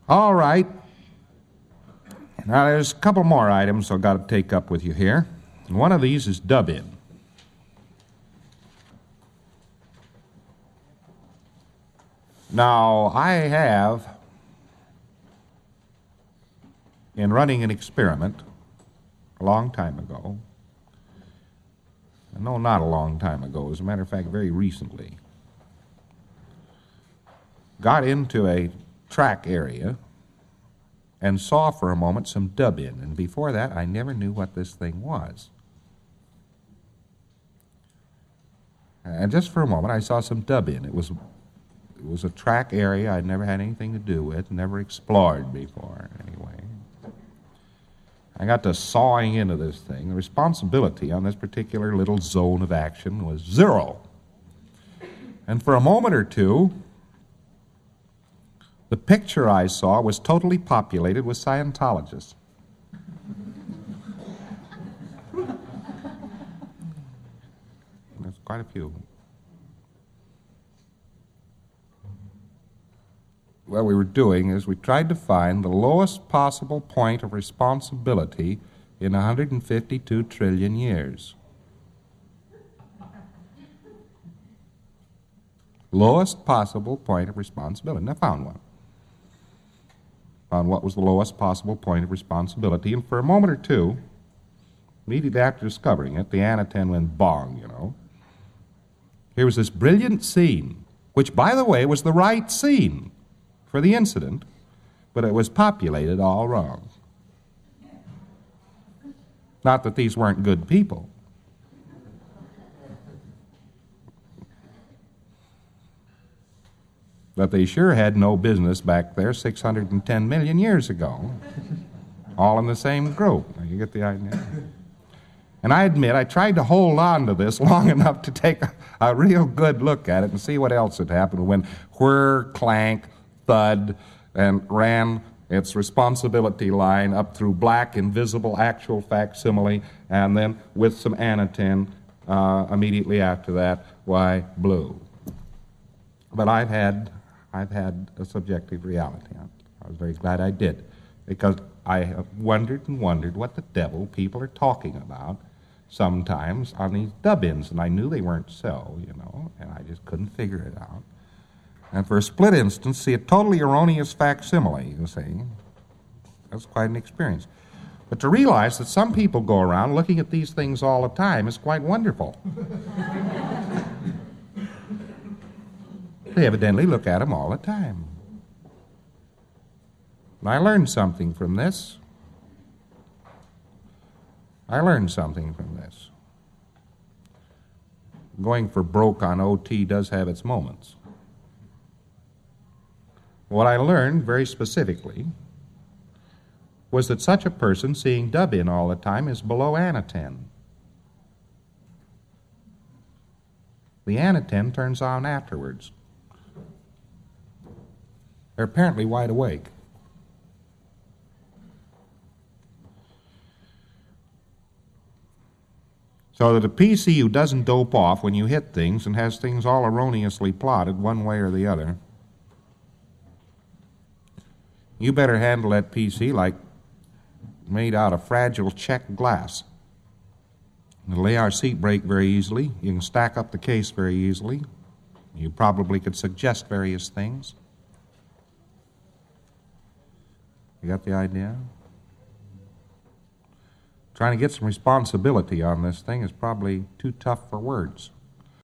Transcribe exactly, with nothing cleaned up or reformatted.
All right. Now, there's a couple more items I've got to take up with you here. One of these is dub-in. Now, I have, in running an experiment a long time ago, no, not a long time ago, as a matter of fact, very recently, got into a track area and saw for a moment some dub-in, and before that I never knew what this thing was. And just for a moment I saw some dub-in. It was, it was a track area I'd never had anything to do with, never explored before anyway. I got to sawing into this thing. The responsibility on this particular little zone of action was zero. And for a moment or two, the picture I saw was totally populated with Scientologists. There's quite a few. What we were doing is we tried to find the lowest possible point of responsibility in one hundred fifty-two trillion years. Lowest possible point of responsibility. And I found one. Found what was the lowest possible point of responsibility. And for a moment or two, immediately after discovering it, the antenna went bong, you know. Here was this brilliant scene, which, by the way, was the right scene for the incident, but it was populated all wrong. Not that these weren't good people. But they sure had no business back there six hundred ten million years ago. All in the same group. Now, you get the idea? And I admit, I tried to hold on to this long enough to take a, a real good look at it and see what else had happened when whir, clank, thud, and ran its responsibility line up through black, invisible, actual facsimile, and then with some annotin uh, immediately after that, why, blue. But I've had, I've had a subjective reality. I was very glad I did, because I have wondered and wondered what the devil people are talking about sometimes on these dub-ins, and I knew they weren't so, you know, and I just couldn't figure it out. And for a split instant, see a totally erroneous facsimile, you see. That's quite an experience. But to realize that some people go around looking at these things all the time is quite wonderful. They evidently look at them all the time. And I learned something from this. I learned something from this. Going for broke on O T does have its moments. What I learned very specifically was that such a person seeing dub-in all the time is below annoten. The annoten turns on afterwards. They're apparently wide awake. So that a P C who doesn't dope off when you hit things and has things all erroneously plotted one way or the other, you better handle that P C like made out of fragile check glass. It'll lay our seat brake very easily. You can stack up the case very easily. You probably could suggest various things. You got the idea? Trying to get some responsibility on this thing is probably too tough for words.